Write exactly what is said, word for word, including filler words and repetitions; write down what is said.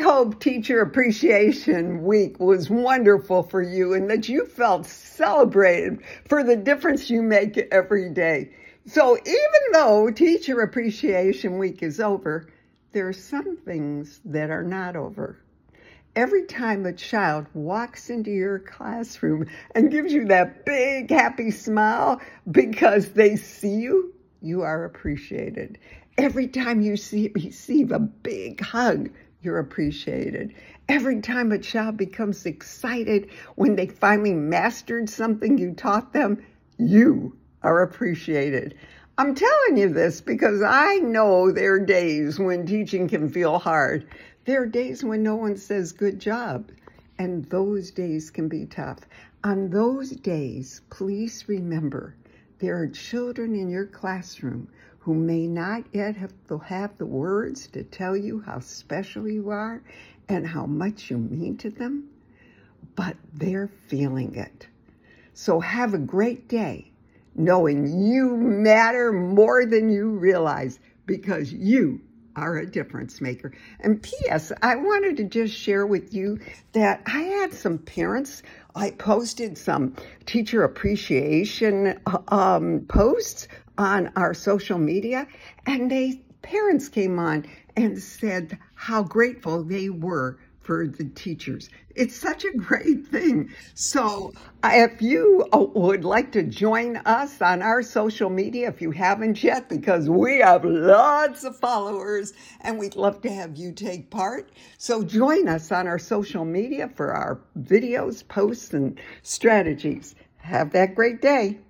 hope Teacher Appreciation Week was wonderful for you and that you felt celebrated for the difference you make every day. So even though Teacher Appreciation Week is over, there are some things that are not over. Every time a child walks into your classroom and gives you that big happy smile because they see you, you are appreciated. Every time you see, receive a big hug, you're appreciated. Every time a child becomes excited when they finally mastered something you taught them, you are appreciated. I'm telling you this because I know there are days when teaching can feel hard. There are days when no one says good job, and those days can be tough. On those days, please remember there are children in your classroom who may not yet have to have the words to tell you how special you are and how much you mean to them, but they're feeling it. So have a great day, knowing you matter more than you realize because you are a difference maker. And P S I wanted to just share with you that I had some parents, I posted some teacher appreciation um, posts on our social media, and they parents came on and said how grateful they were for the teachers. It's such a great thing. So if you would like to join us on our social media, if you haven't yet, because we have lots of followers and we'd love to have you take part. So join us on our social media for our videos, posts, and strategies. Have that great day.